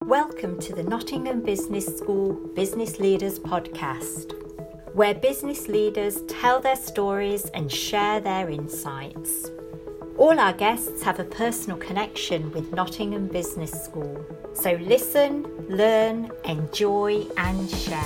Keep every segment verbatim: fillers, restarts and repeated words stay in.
Welcome to the Nottingham Business School Business Leaders Podcast, where business leaders tell their stories and share their insights. All our guests have a personal connection with Nottingham Business School, so listen, learn, enjoy and share.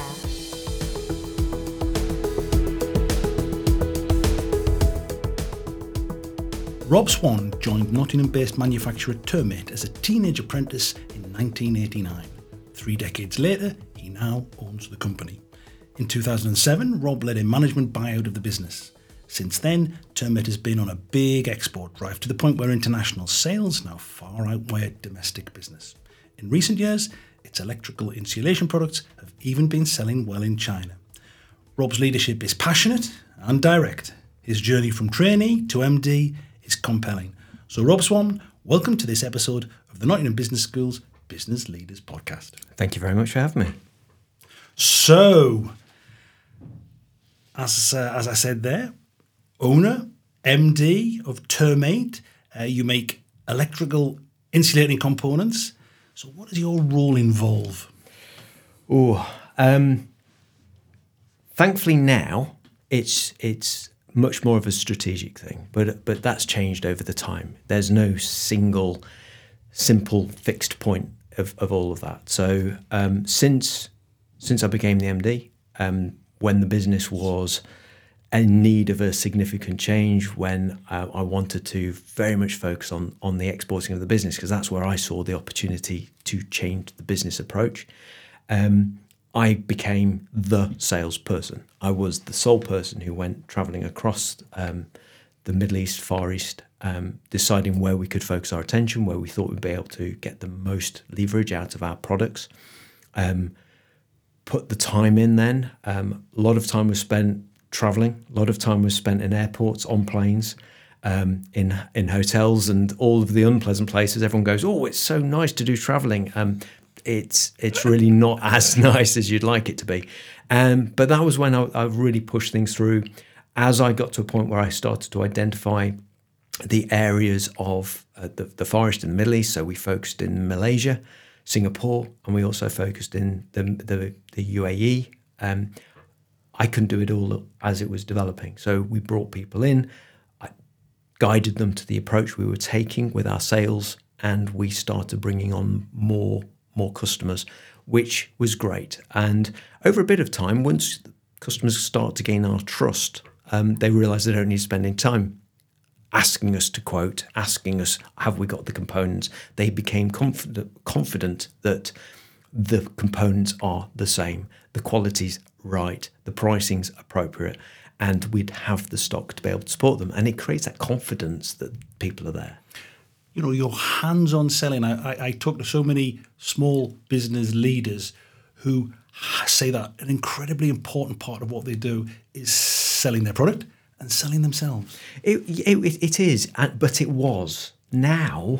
Rob Swan joined Nottingham-based manufacturer Termate as a teenage apprentice in nineteen eighty-nine. Three decades later, he now owns the company. In two thousand seven, Rob led a management buyout of the business. Since then, Termate has been on a big export drive to the point where international sales now far outweigh domestic business. In recent years, its electrical insulation products have even been selling well in China. Rob's leadership is passionate and direct. His journey from trainee to M D is compelling. So Rob Swan, welcome to this episode of the Nottingham Business School's Business Leaders Podcast. Thank you very much for having me. So, as uh, as I said there, owner, M D of Termate, uh, you make electrical insulating components. So what does your role involve? Oh, um, thankfully now it's it's much more of a strategic thing, but but that's changed over the time. There's no single, simple, fixed point of, of all of that. So um, since since I became the M D, um, when the business was in need of a significant change, when uh, I wanted to very much focus on on the exporting of the business, because that's where I saw the opportunity to change the business approach. Um, I became the salesperson. I was the sole person who went travelling across um, the Middle East, Far East, um, deciding where we could focus our attention, where we thought we'd be able to get the most leverage out of our products. Um, put the time in then. Um, a lot of time was spent travelling. A lot of time was spent in airports, on planes, um, in in hotels and all of the unpleasant places. Everyone goes, oh, it's so nice to do travelling. Um, It's it's really not as nice as you'd like it to be. Um, but that was when I, I really pushed things through. As I got to a point where I started to identify the areas of uh, the, the Far East and the Middle East. So we focused in Malaysia, Singapore, and we also focused in the, the, the U A E. Um, I couldn't do it all as it was developing. So we brought people in, I guided them to the approach we were taking with our sales, and we started bringing on more more customers, which was great. And over a bit of time, once customers start to gain our trust, um, they realise they don't need spending time asking us to quote, asking us, have we got the components? They became confident, confident that the components are the same, the quality's right, the pricing's appropriate, and we'd have the stock to be able to support them. And it creates that confidence that people are there. You know, your hands-on selling. I, I, I talk to so many small business leaders who say that an incredibly important part of what they do is selling their product and selling themselves. It it, it is, but it was. Now,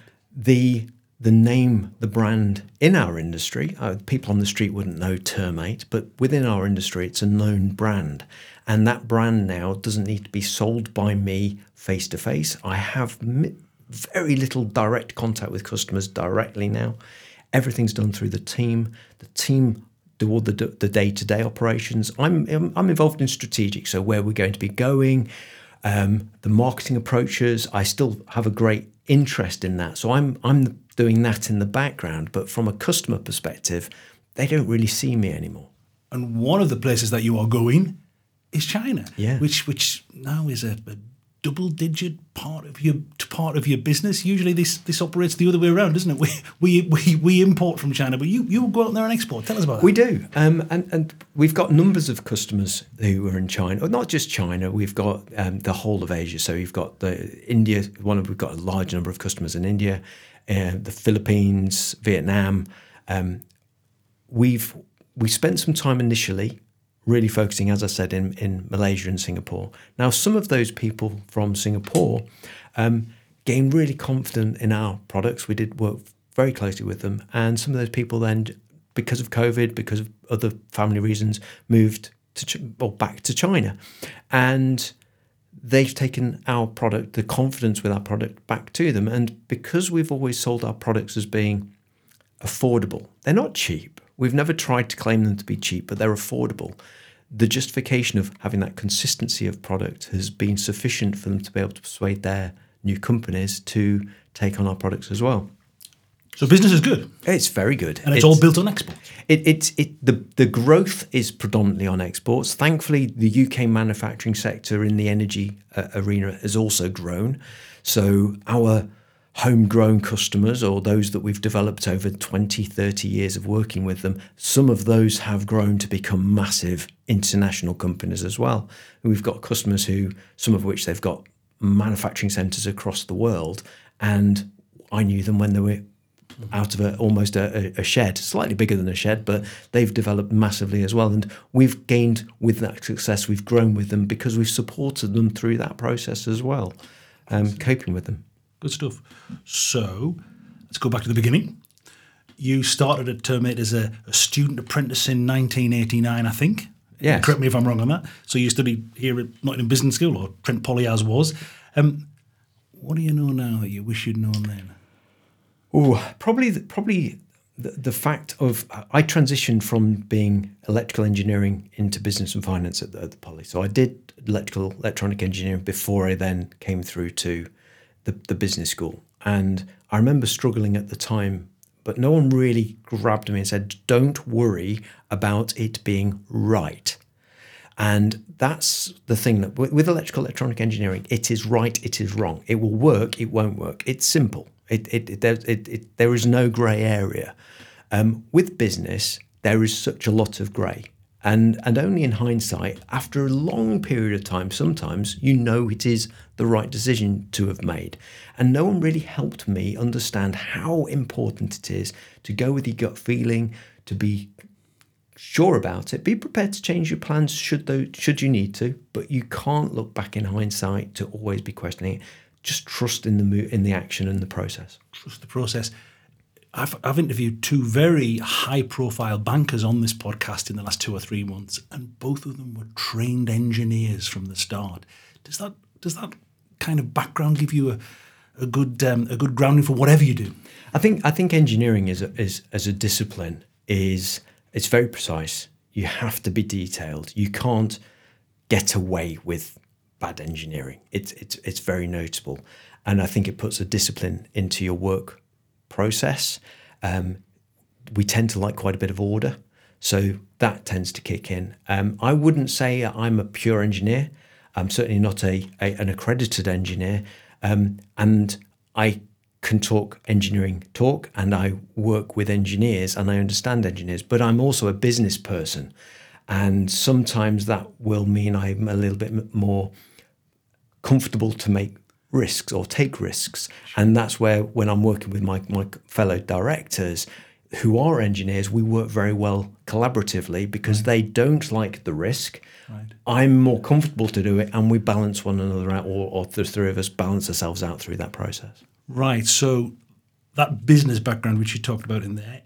the the name, the brand in our industry, uh, people on the street wouldn't know Termate, but within our industry, it's a known brand. And that brand now doesn't need to be sold by me face-to-face. I have mi- very little direct contact with customers directly now. Everything's done through the team. The team do all the the day-to-day operations. I'm I'm involved in strategic, so where we're going to be going, um, the marketing approaches. I still have a great interest in that, so I'm I'm doing that in the background. But from a customer perspective, they don't really see me anymore. And one of the places that you are going is China, yeah. which which now is a, a double-digit part of your part of your business. Usually, this this operates the other way around, doesn't it? We we we, we import from China, but you you go out there and export. Tell us about that. We do, um, and and we've got numbers of customers who are in China, or not just China. We've got um, the whole of Asia. So you've got the India. One of, we've got a large number of customers in India, uh, the Philippines, Vietnam. Um, we've we spent some time initially really focusing, as I said, in, in Malaysia and Singapore. Now, some of those people from Singapore um, gained really confident in our products. We did work very closely with them. And some of those people then, because of COVID, because of other family reasons, moved to well, back to China. And they've taken our product, the confidence with our product, back to them. And because we've always sold our products as being affordable. They're not cheap. We've never tried to claim them to be cheap, but they're affordable. The justification of having that consistency of product has been sufficient for them to be able to persuade their new companies to take on our products as well. So business is good. It's very good. And it's, it's all built on exports. It, it, it, the, the growth is predominantly on exports. Thankfully, the U K manufacturing sector in the energy uh, arena has also grown. So our homegrown customers, or those that we've developed over twenty, thirty years of working with them, some of those have grown to become massive international companies as well. We've got customers who, some of which they've got manufacturing centres across the world, and I knew them when they were out of a, almost a, a shed, slightly bigger than a shed, but they've developed massively as well. And we've gained with that success, we've grown with them because we've supported them through that process as well, um, coping with them. Good stuff. So let's go back to the beginning. You started at Termate as a, a student apprentice in nineteen eighty-nine, I think. Yes. Correct me if I'm wrong on that. So you studied here at Nottingham Business School, or Trent Poly as was. Um, what do you know now that you wish you'd known then? Oh, probably, the, probably the, the fact of I transitioned from being electrical engineering into business and finance at the, at the Poly. So I did electrical electronic engineering before I then came through to the, the business school. And I remember struggling at the time, but no one really grabbed me and said, don't worry about it being right. And that's the thing that with electrical electronic engineering, it is right, it is wrong. It will work, it won't work. It's simple. It, it, it, there, it, it, there is no grey area. Um, with business, there is such a lot of grey. And and only in hindsight, after a long period of time, sometimes you know it is the right decision to have made. And no one really helped me understand how important it is to go with your gut feeling, to be sure about it, be prepared to change your plans should though, should you need to, but you can't look back in hindsight to always be questioning it. Just trust in the mo- in the action and the process. Trust the process. I've, I've interviewed two very high-profile bankers on this podcast in the last two or three months, and both of them were trained engineers from the start. Does that does that kind of background give you a a good um, a good grounding for whatever you do? I think I think engineering is a, is as a discipline is it's very precise. You have to be detailed. You can't get away with bad engineering. It's it's it's very notable, and I think it puts a discipline into your work process. Um, we tend to like quite a bit of order, so that tends to kick in. Um, I wouldn't say I'm a pure engineer. I'm certainly not a, a an accredited engineer, um, and I can talk engineering talk, and I work with engineers, and I understand engineers. But I'm also a business person, and sometimes that will mean I'm a little bit more comfortable to make risks or take risks. And that's where, when I'm working with my, my fellow directors who are engineers, we work very well collaboratively because right. they don't like the risk. Right. I'm more comfortable to do it, and we balance one another out, or, or the three of us balance ourselves out through that process. Right. So that business background, which you talked about in there,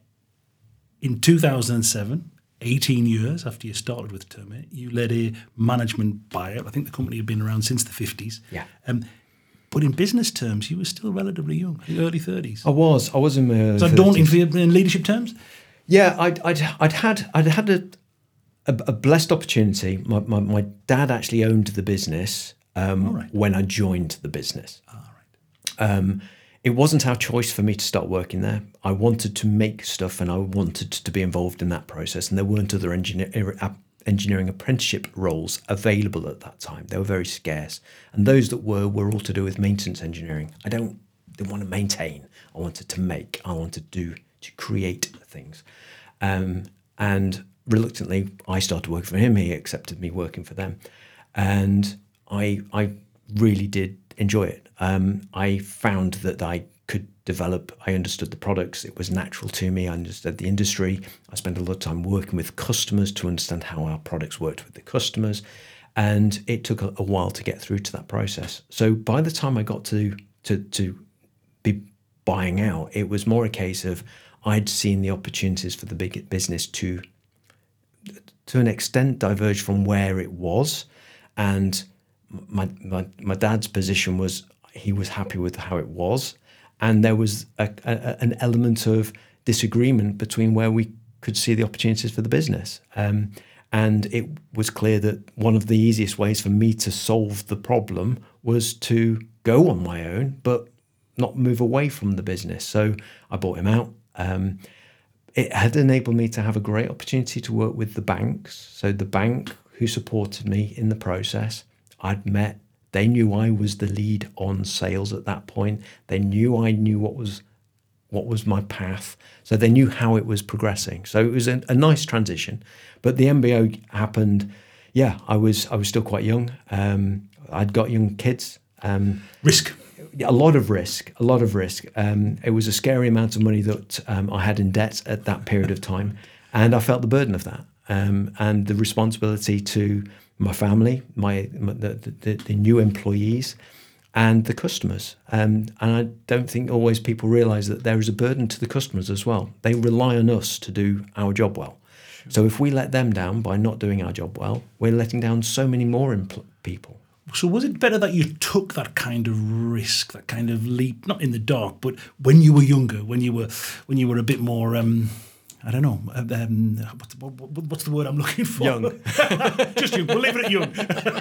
in two thousand seven, eighteen years after you started with Termate, you led a management buyout. I think the company had been around since the fifties. Yeah. Um, But in business terms, you were still relatively young, early thirties. I was. I was in my early Is that daunting for you in leadership terms? Yeah, I'd, I'd, I'd had, I'd had a, a, a blessed opportunity. My, my, my dad actually owned the business um, right. when I joined the business. Ah, right. Um, it wasn't our choice for me to start working there. I wanted to make stuff, and I wanted to be involved in that process. And there weren't other engineer, engineering apprenticeship roles available at that time. They were very scarce, and those that were were all to do with maintenance engineering. I don't didn't want to maintain. I wanted to make. I wanted to do to create things, um, and reluctantly, I started working for him. He accepted me working for them, and I I really did enjoy it. Um, I found that I could develop. I understood the products. It was natural to me. I understood the industry. I spent a lot of time working with customers to understand how our products worked with the customers. And it took a, a while to get through to that process. So by the time I got to, to, to be buying out, it was more a case of I'd seen the opportunities for the big business to, to an extent, diverge from where it was. And my, my, my dad's position was he was happy with how it was. And there was a, a, an element of disagreement between where we could see the opportunities for the business. Um, and it was clear that one of the easiest ways for me to solve the problem was to go on my own, but not move away from the business. So I bought him out. Um, it had enabled me to have a great opportunity to work with the banks. So the bank who supported me in the process, I'd met, they knew I was the lead on sales at that point. They knew I knew what was what was my path. So they knew how it was progressing. So it was a, a nice transition. But the M B O happened, yeah, I was I was still quite young. Um, I'd got young kids. Um, risk. A lot of risk, a lot of risk. Um, it was a scary amount of money that um, I had in debt at that period of time. And I felt the burden of that. Um, and the responsibility to my family, my, my the, the, the new employees, and the customers. Um, and I don't think always people realise that there is a burden to the customers as well. They rely on us to do our job well. Sure. So if we let them down by not doing our job well, we're letting down so many more impl- people. So was it better that you took that kind of risk, that kind of leap, not in the dark, but when you were younger, when you were when you were a bit more, um, I don't know, um, what's, what, what's the word I'm looking for? Young. Just young. We'll leave it at young.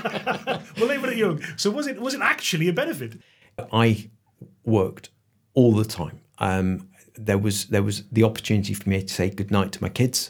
We'll leave it at young. So was it was it actually a benefit? I worked all the time. Um, there was there was the opportunity for me to say goodnight to my kids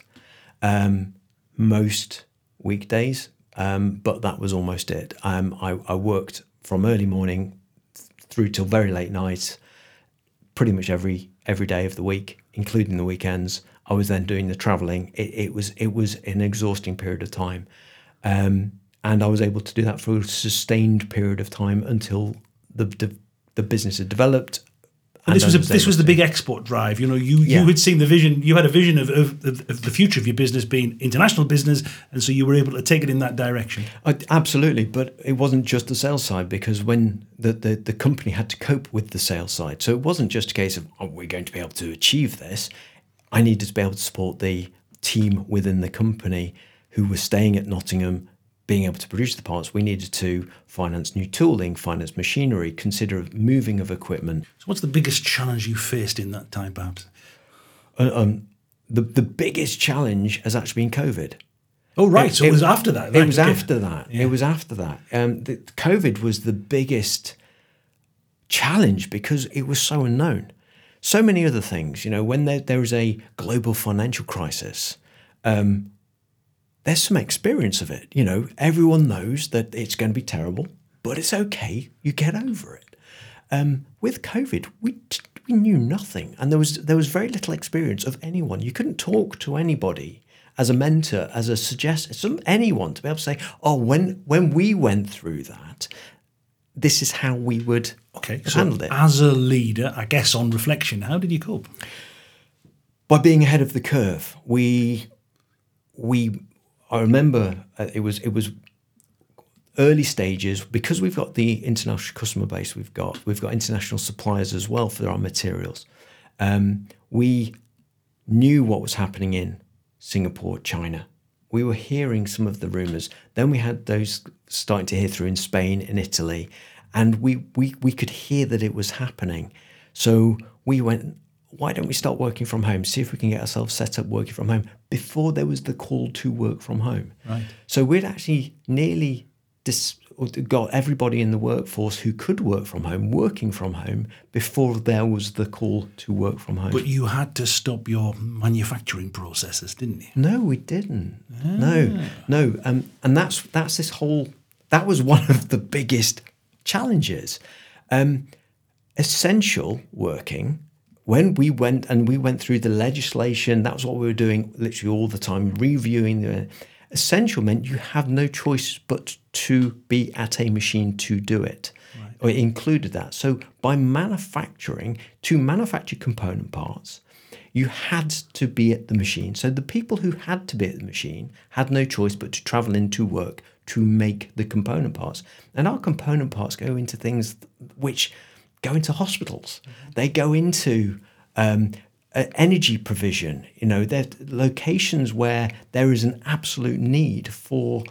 um, most weekdays. Um, but that was almost it. Um, I, I worked from early morning through till very late night, pretty much every every day of the week, including the weekends. I was then doing the travelling. It, it was it was an exhausting period of time, um, and I was able to do that for a sustained period of time until the the, the business had developed. And this was a, this was the big export drive. You know, you, yeah. you had seen the vision. You had a vision of, of, of the future of your business being international business, and so you were able to take it in that direction. I, absolutely, but it wasn't just the sales side, because when the, the, the company had to cope with the sales side. So it wasn't just a case of, oh, we're going to be able to achieve this. I needed to be able to support the team within the company who were staying at Nottingham, being able to produce the parts. We needed to finance new tooling, finance machinery, consider moving of equipment. So what's the biggest challenge you faced in that time, perhaps? Uh, um, the, the biggest challenge has actually been COVID. Oh, right. It, so it, it was after that. Right? It was okay. after that. Yeah. It was after that. Um, the, COVID was the biggest challenge because it was so unknown. So many other things, you know, when there, there is a global financial crisis, um, there's some experience of it. You know, everyone knows that it's going to be terrible, but it's okay. You get over it. Um, with COVID, we we knew nothing, and there was there was very little experience of anyone. You couldn't talk to anybody as a mentor, as a suggest, some anyone to be able to say, "Oh, when when we went through that, this is how we would okay, have so handled it." As a leader, I guess on reflection, how did you cope? By being ahead of the curve. We we. I remember uh, it was it was early stages, because we've got the international customer base we've got. We've got international suppliers as well for our materials. Um, we knew what was happening in Singapore, China. We were hearing some of the rumours. Then we had those starting to hear through in Spain and Italy, and we we we could hear that it was happening. So we went, why don't we start working from home? See if we can get ourselves set up working from home before there was the call to work from home. Right. So we'd actually nearly dis- got everybody in the workforce who could work from home working from home before there was the call to work from home. But you had to stop your manufacturing processes, didn't you? No, we didn't. Ah. No, no. Um, and that's that's this whole. That was one of the biggest challenges. Um, essential working. When we went and we went through the legislation, that was what we were doing literally all the time, reviewing the essential meant you have no choice but to be at a machine to do it. Right. Or it included that. So by manufacturing, to manufacture component parts, you had to be at the machine. So the people who had to be at the machine had no choice but to travel into work to make the component parts. And our component parts go into things which go into hospitals. Mm-hmm. They go into um, uh, energy provision. You know, they're locations where there is an absolute need for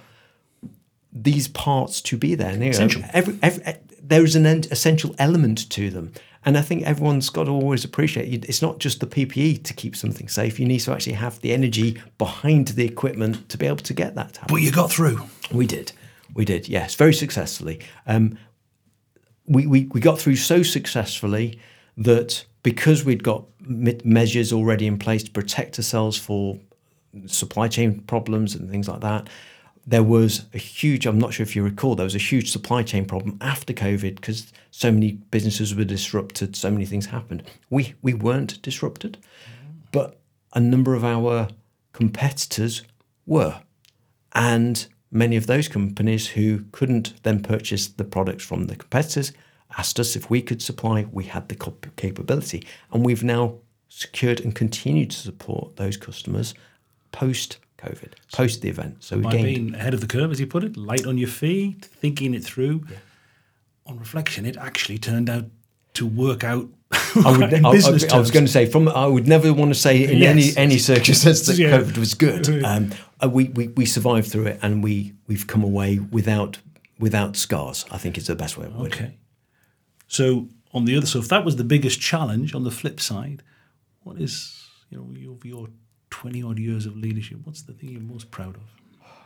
these parts to be there. And, you know, essential. Every, every, there is an essential element to them. And I think everyone's got to always appreciate it's not just the P P E to keep something safe. You need to actually have the energy behind the equipment to be able to get that to happen. But you got through. We did. We did, yes, very successfully. Um, we, we, we got through so successfully that because we'd got measures already in place to protect ourselves for supply chain problems and things like that, there was a huge, I'm not sure if you recall, there was a huge supply chain problem after COVID because so many businesses were disrupted, so many things happened. We we weren't disrupted, but a number of our competitors were. And many of those companies who couldn't then purchase the products from the competitors asked us if we could supply. We had the capability. And we've now secured and continued to support those customers post COVID, post the event. So we By gained being ahead of the curve, as you put it, light on your feet, thinking it through. Yeah. On reflection, it actually turned out to work out. I, would, in I, business I, I was terms. going to say, from I would never want to say in Yes. any any circumstance that Yeah. COVID was good. Um, uh, we, we we survived through it, and we we've come away without without scars. I think is the best way of putting it. Okay. So on the other, so if that was the biggest challenge, on the flip side, what is, you know, your, your twenty odd years of leadership, what's the thing you're most proud of?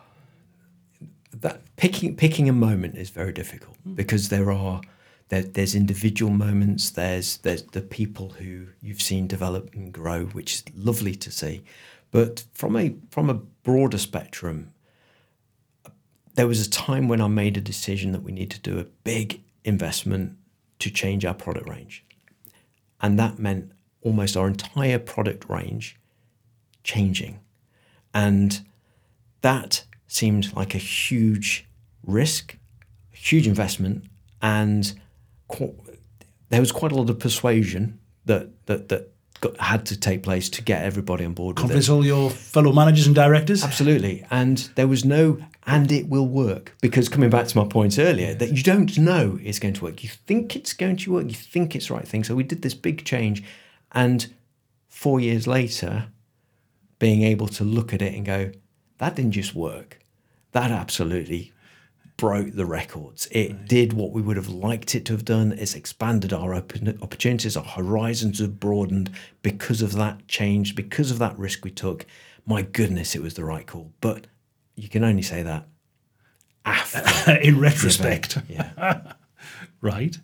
That picking picking a moment is very difficult mm. because there are there, there's individual moments. There's there's the people who you've seen develop and grow, which is lovely to see. But from a from a broader spectrum, there was a time when I made a decision that we need to do a big investment to change our product range, and that meant almost our entire product range changing, and that seemed like a huge risk, a huge investment, and qu- there was quite a lot of persuasion that that that got, had to take place to get everybody on board with it. Convince all your fellow managers and directors? Absolutely, and there was no, and it will work, because coming back to my point earlier, that you don't know it's going to work. You think it's going to work, you think it's the right thing. So we did this big change, and four years later, being able to look at it and go, that didn't just work. That absolutely broke the records. It right. did what we would have liked it to have done. It's expanded our open opportunities. Our horizons have broadened because of that change, because of that risk we took. My goodness, it was the right call. But you can only say that after. In retrospect. Yeah. Right.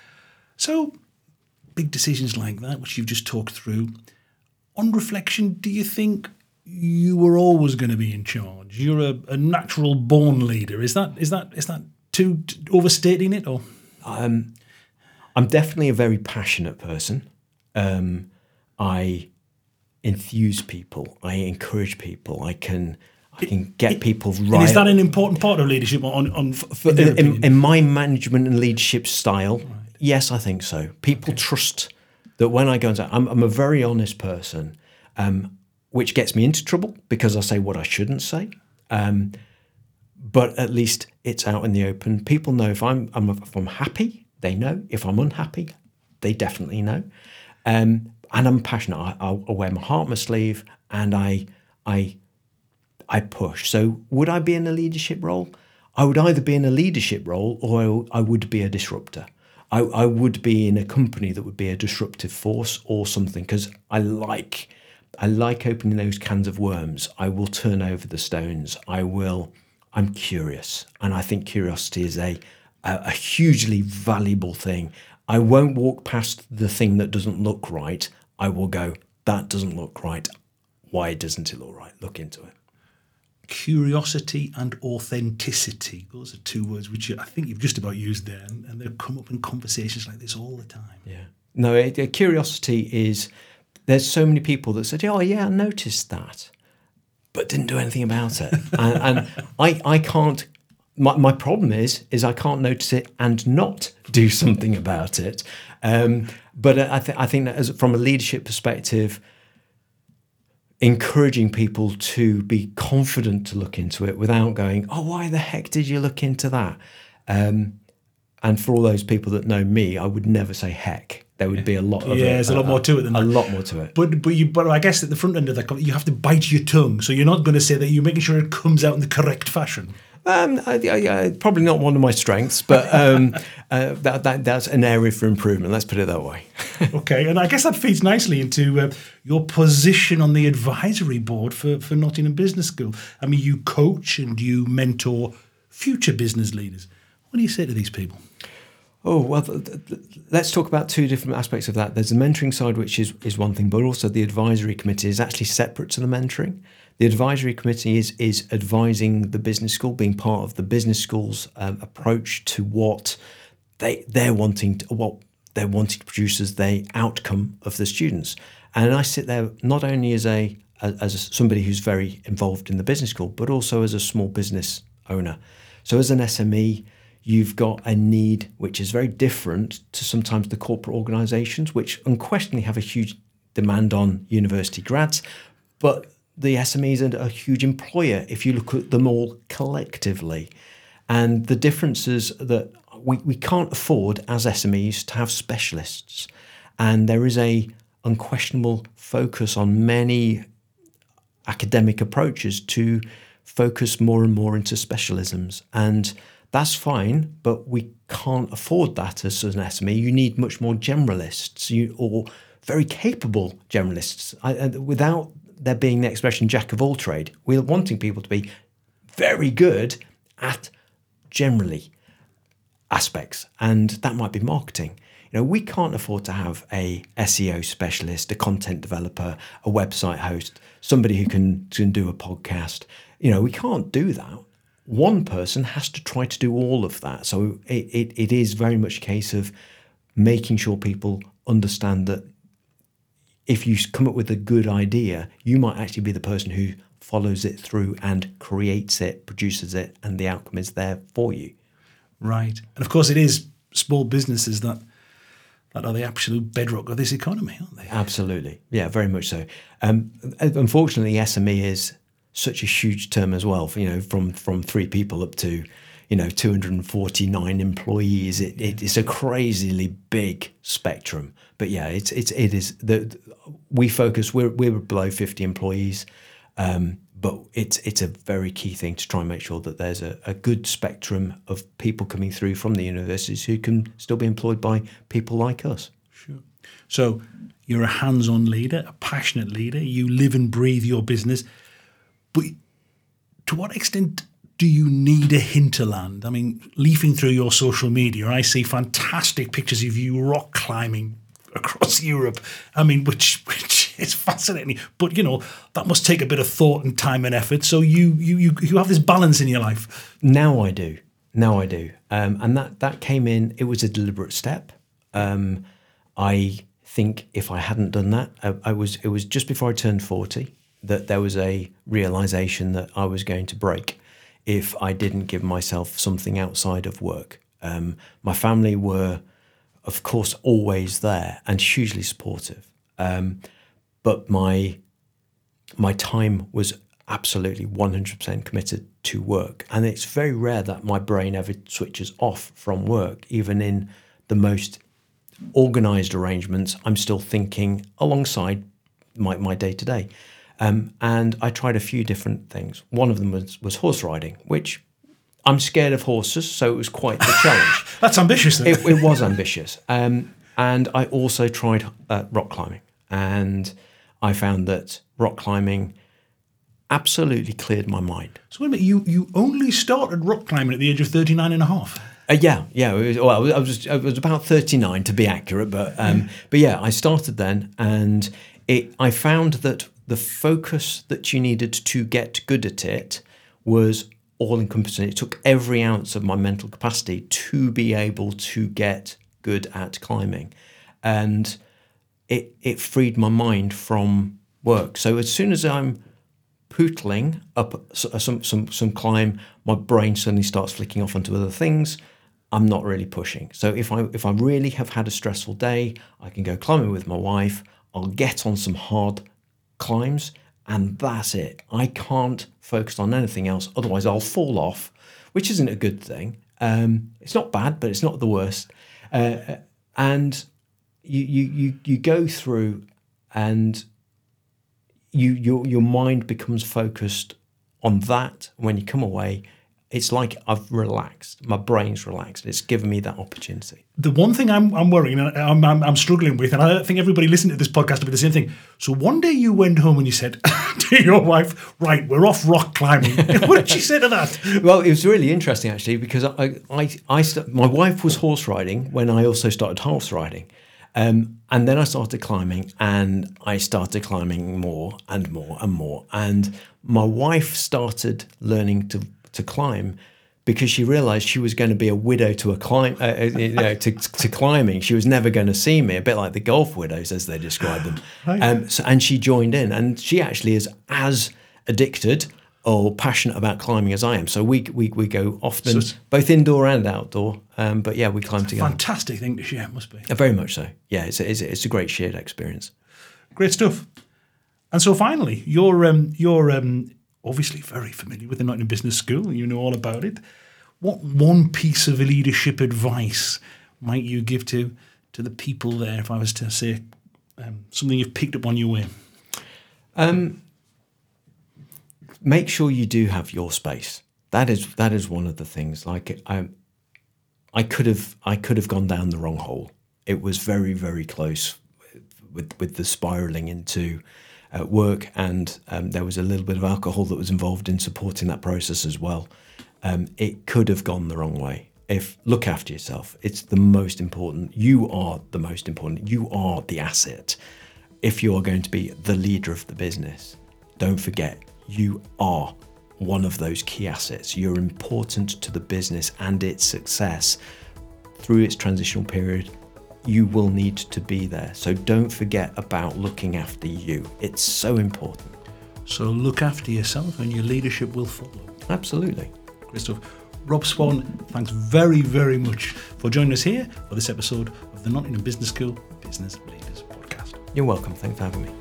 So, big decisions like that, which you've just talked through. On reflection, do you think you were always going to be in charge? You're a, a natural born leader. Is that is that is that too t- overstating it, or? Um, I'm definitely a very passionate person. Um, I enthuse people. I encourage people. I can I can get it, people right. And is that an important part of leadership? On on for, in, in, in my management and leadership style, right. Yes, I think so. People okay. trust that when I go and say, I'm, I'm a very honest person. Um, which gets me into trouble because I say what I shouldn't say. Um, but at least it's out in the open. People know if I'm, I'm if I'm happy, they know. If I'm unhappy, they definitely know. Um, and I'm passionate. I, I wear my heart on my sleeve, and I, I, I push. So would I be in a leadership role? I would either be in a leadership role or I would be a disruptor. I, I would be in a company that would be a disruptive force or something, because I like... I like opening those cans of worms. I will turn over the stones. I will, I'm curious. And I think curiosity is a, a, a hugely valuable thing. I won't walk past the thing that doesn't look right. I will go, that doesn't look right. Why doesn't it look right? Look into it. Curiosity and authenticity. Those are two words which I think you've just about used there. And, and they come up in conversations like this all the time. Yeah. No, it, it, curiosity is... There's so many people that said, oh, yeah, I noticed that, but didn't do anything about it. and and I, I can't, my, my problem is, is I can't notice it and not do something about it. Um, but I, th- I think that as, from a leadership perspective, encouraging people to be confident to look into it without going, oh, why the heck did you look into that? Um, and for all those people that know me, I would never say heck. There would be a lot of yeah, it, there's a lot uh, more to it than a that. lot more to it. But but you but I guess at the front end of that, you have to bite your tongue. So you're not going to say that. You're making sure it comes out in the correct fashion. Um, I, I, I, probably not one of my strengths, but um, uh, that, that that's an area for improvement. Let's put it that way. Okay, and I guess that feeds nicely into uh, your position on the advisory board for, for Nottingham Business School. I mean, you coach and you mentor future business leaders. What do you say to these people? Oh, well, th- th- let's talk about two different aspects of that. There's the mentoring side, which is, is one thing, but also the advisory committee is actually separate to the mentoring. The advisory committee is is advising the business school, being part of the business school's um, approach to what they they're wanting to, what they're wanting to produce as the outcome of the students. And I sit there not only as a as a, somebody who's very involved in the business school, but also as a small business owner. So as an S M E, you've got a need which is very different to sometimes the corporate organisations, which unquestionably have a huge demand on university grads, but the S M Es are a huge employer if you look at them all collectively. And the difference is that we, we can't afford as S M Es to have specialists. And there is a unquestionable focus on many academic approaches to focus more and more into specialisms. And that's fine, but we can't afford that as an S M E. You need much more generalists you, or very capable generalists. I, without there being the expression jack of all trade, we're wanting people to be very good at generally aspects, and that might be marketing. You know, we can't afford to have a S E O specialist, a content developer, a website host, somebody who can, can do a podcast. You know, we can't do that. One person has to try to do all of that. So it, it, it is very much a case of making sure people understand that if you come up with a good idea, you might actually be the person who follows it through and creates it, produces it, and the outcome is there for you. Right. And of course, it is small businesses that that are the absolute bedrock of this economy, aren't they? Absolutely. Yeah, very much so. Um, unfortunately, S M E is such a huge term as well, you know, from, from three people up to, you know, two hundred forty-nine employees. It, it, it's a crazily big spectrum. But yeah, it's it's it is the we focus. We're we're below fifty employees, um, but it's it's a very key thing to try and make sure that there's a, a good spectrum of people coming through from the universities who can still be employed by people like us. Sure. So you're a hands-on leader, a passionate leader. You live and breathe your business, but to what extent do you need a hinterland? I mean, leafing through your social media, I see fantastic pictures of you rock climbing across Europe. I mean, which which is fascinating. But, you know, that must take a bit of thought and time and effort. So you you you, you have this balance in your life. Now I do. Now I do. Um, and that, that came in, it was a deliberate step. Um, I think if I hadn't done that, I, I was it was just before I turned forty that there was a realisation that I was going to break if I didn't give myself something outside of work. Um, my family were, of course, always there and hugely supportive. Um, but my my time was absolutely one hundred percent committed to work. And it's very rare that my brain ever switches off from work. Even in the most organised arrangements, I'm still thinking alongside my, my day-to-day. Um, and I tried a few different things. One of them was, was horse riding, which I'm scared of horses, so it was quite the challenge. That's ambitious, then. It, it was ambitious. Um, and I also tried uh, rock climbing. And I found that rock climbing absolutely cleared my mind. So wait a minute, you, you only started rock climbing at the age of thirty-nine and a half? Uh, yeah, yeah. It was, well, I was I was about thirty-nine to be accurate, but um, but yeah, I started then, and it. I found that the focus that you needed to get good at it was all-encompassing. It took every ounce of my mental capacity to be able to get good at climbing, and it it freed my mind from work. So as soon as I'm pootling up some some some climb, my brain suddenly starts flicking off onto other things. I'm not really pushing. So if I if I really have had a stressful day, I can go climbing with my wife. I'll get on some hard climbs, and that's it. I can't focus on anything else, otherwise I'll fall off, which isn't a good thing. Um, it's not bad, but it's not the worst. Uh, and you you you you go through, and you your your mind becomes focused on that. When you come away, it's like I've relaxed. My brain's relaxed. It's given me that opportunity. The one thing I'm, I'm worrying, I'm, I'm, I'm struggling with, and I think everybody listening to this podcast will be the same thing. So one day you went home and you said to your wife, right, we're off rock climbing. What did she say to that? Well, it was really interesting, actually, because I, I, I st- my wife was horse riding when I also started horse riding. Um, and then I started climbing, and I started climbing more and more and more. And my wife started learning to, to climb because she realised she was going to be a widow to a climb, uh, you know, to, to climbing. She was never going to see me, a bit like the golf widows, as they describe them. Right. Um, so, and she joined in, and she actually is as addicted or passionate about climbing as I am. So we we we go often, so both indoor and outdoor. Um, but yeah, we climb together. Fantastic thing to share, it must be. Uh, very much so. Yeah, it's a, it's a, it's a great shared experience. Great stuff. And so finally, you're um, you're um, obviously very familiar with the Nottingham Business School. You know all about it. What one piece of leadership advice might you give to to the people there? If I was to say um, something you've picked up on your way. Um. Make sure you do have your space. That is that is one of the things. Like I, I could have I could have gone down the wrong hole. It was very very close with with the spiraling into uh, work, and um, there was a little bit of alcohol that was involved in supporting that process as well. Um, it could have gone the wrong way. If look after yourself, it's the most important. You are the most important. You are the asset. If you are going to be the leader of the business, don't forget. You are one of those key assets. You're important to the business and its success. Through its transitional period, you will need to be there. So don't forget about looking after you. It's so important. So look after yourself and your leadership will follow. Absolutely. Great stuff. Rob Swan, thanks very, very much for joining us here for this episode of the Nottingham Business School Business Leaders Podcast. You're welcome. Thanks for having me.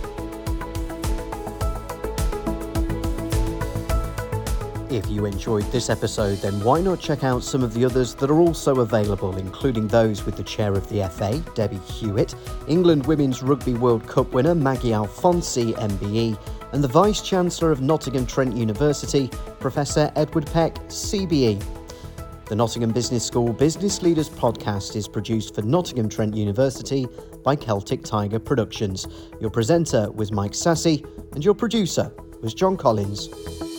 If you enjoyed this episode, then why not check out some of the others that are also available, including those with the Chair of the F A, Debbie Hewitt, England Women's Rugby World Cup winner Maggie Alfonsi, M B E, and the Vice-Chancellor of Nottingham Trent University, Professor Edward Peck, C B E. The Nottingham Business School Business Leaders Podcast is produced for Nottingham Trent University by Celtic Tiger Productions. Your presenter was Mike Sassy, and your producer was John Collins.